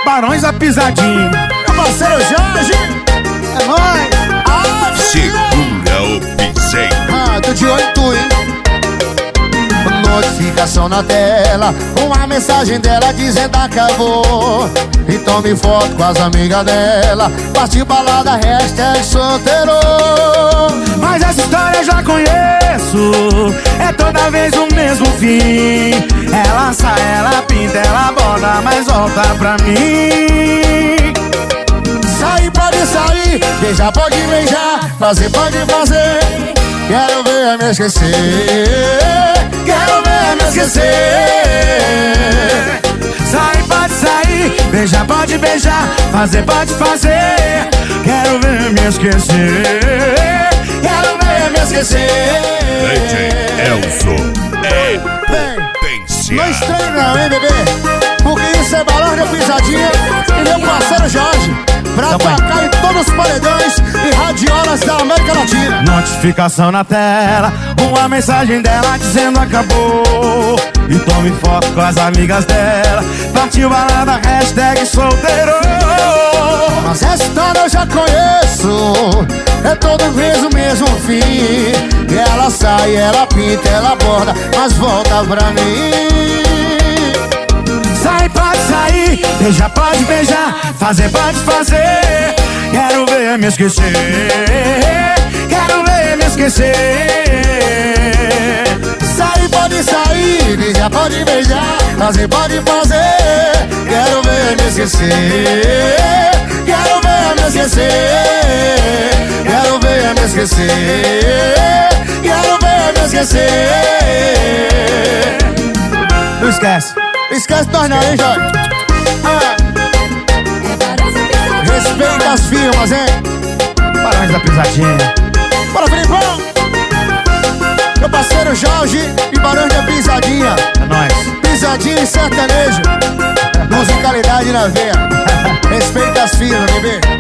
Barões da Pisadinha. Meu parceiro Jorge, é nóis. Segura o piseiro. Tô de olho em tu, hein? Notificação na tela, uma mensagem dela dizendo acabou. E tome foto com as amigas dela, partiu balada, hashtag solteiro. Mas essa história eu já conheço, é toda vez o mesmo fim. Ela sai, ela pinta, ela borda, mas volta pra mim. Sair pode sair, beijar pode beijar, fazer pode fazer. Quero ver me esquecer, quero ver me esquecer. Sair pode sair, beijar pode beijar, fazer pode fazer. Quero ver me esquecer, quero ver me esquecer. DJ Elzo é potência. Não estranho não, hein, bebê? Porque isso é Barões da Pisadinha e meu parceiro Jorge, pra tocar em todos os paredões e radiolas da América Latina. Notificação na tela, uma mensagem dela dizendo acabou. E tome foto com as amigas dela, partiu balada, hashtag solteiro. Mas essa história eu já conheço, é todo vez o mesmo fim. E ela sai, ela pinta, ela borda, mas volta pra mim. Sai pode sair, beijar pode beijar, fazer pode fazer. Quero ver me esquecer, quero ver me esquecer. Sair pode sair, beijar pode beijar, fazer pode fazer. Quero ver me esquecer, quero ver me esquecer. Quero ver me esquecer, quero ver me esquecer. Não esquece. Esquece nós não, hein, Jorge? Respeita as firmas, hein? Barões da Pisadinha. Bora, Filipão! Meu parceiro Jorge e Barões da Pisadinha. É nóis. Pisadinha e sertanejo. Musicalidade na veia. Respeita as firmas, bebê.